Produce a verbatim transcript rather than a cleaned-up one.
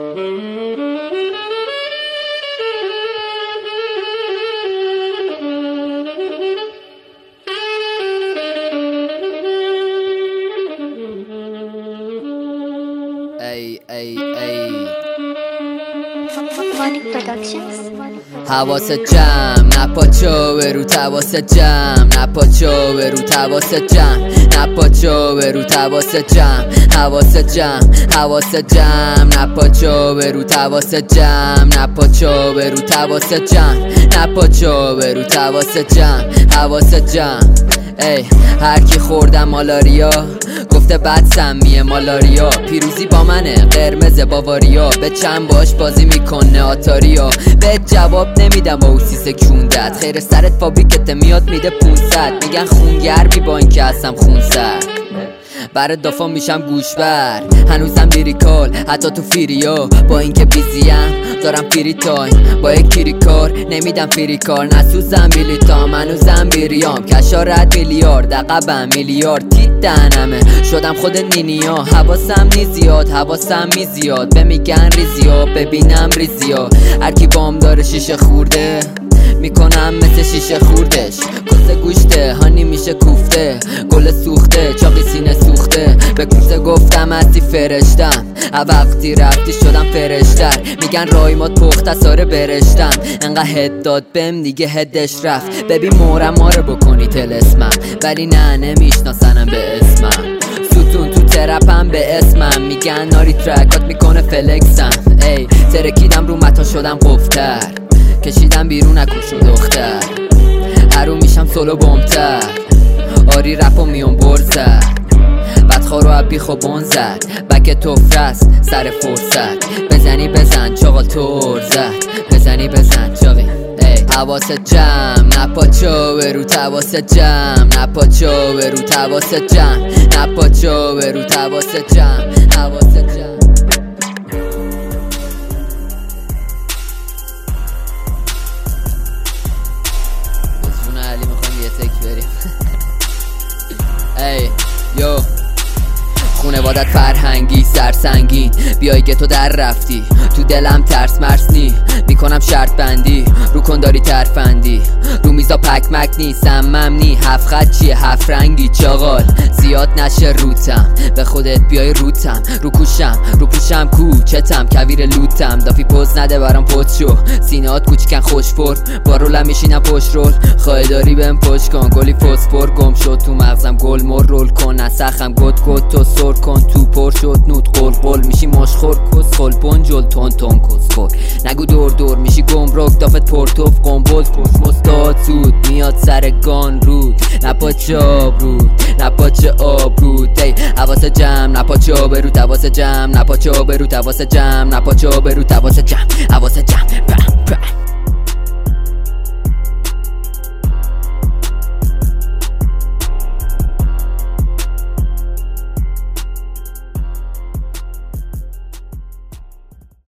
ای ای ای Malik Productions. حواست جمع نپاچو برو تواست جمع نپاچو برو تواست جمع نپاچو برو تواست جمع حواست جمع حواست جمع نپاچو برو تواست جمع نپاچو برو تواست جمع نپاچو برو تواست جمع حواست جمع ای هر کی خوردم مالاریا گفته بد سمیه مالاریا پیروزی با منه قرمز باواریا به چند باش بازی میکنه آتاریا به جواب نمیدم با اوسیس کوندت خیر سرت فابریکت میاد میده پونصد میگن خونگرمی با این که هستم خونسر برای دافا میشم گوشبر هنوزم لیریکال حتی تو فیریا با اینکه بیزیم دارم فری تایم با یک کیری کار نمیدم فری کار نسوزم بیلیتام هنوزم بیریام کشارت میلیارد عقبم میلیارد تیت دهنمه شدم خود نینیا حواسم نی زیاد حواسم می زیاد به میگن ریزیا ببینم ریزیا هرکی بام داره شیشه خورده میکنم مثل شیشه خوردش کسه گوشته هانی میشه کوفته گل سوخته چاقی سینه سوخته به کوسه گفتم هستی فرشتم وقتی رفتی شدم فرشتر میگن رایمات پخته ساره برشتم انقدر هد داد بهم دیگه هدش رفت ببین مورم ماره بکنی تلسمم ولی نه نمیشناسنم به اسمم ستون تو ترپم به اسمم میگن ناری ترکات میکنه فلکسم ای ترکیدم رو متا شدم قفتر کشیدم بیرون نکشو دختر هرو میشم سولو بومتر آری رپو میون برزد بدخوارو عبی خوبون زد بک توفرست سر فرصت بزنی بزن چاقال تور زد بزنی بزن چاقی حواست جمع نپاچو برو تواست جمع نپاچو برو تواست جمع نپاچو برو تواست جمع حواست جمع علی میخوام یه تک بریم ای یو خونوادت فرهنگی سرسنگین بیای که تو در رفتی تو دلم ترس مرس نی میکنم شرط بندی رو کنداری ترفندی رو میزا پک مک نی سمم نی هفت خط چیه هفت رنگی چاقال زیاد نشه روتم به خودت بیای روتم رو کوشم رو پوشم کوچتم کویر لوتم دافی پوز نده برام پوت شو سینات کوچکن خوش پر با رولم میشینم پشت رول خواهی داری بهم پشت کن گلی فسفر گم شد تو مغزم گل مر رول کن نسخم گد گد تو سر کن تو پر شد نوت قل قل میشی مشخور کس خل پنجل تون تون کس خور نگو دور دور میشی گمرک دافت پرتوف قنبل کش مستاد سود میاد سر گان رود نپاچه آب رود نپاچه آب رود ای حواس جمع نپاچه برو تواس جمع نپاچه برو تواس جمع نپاچه برو تواس جمع حواس جمع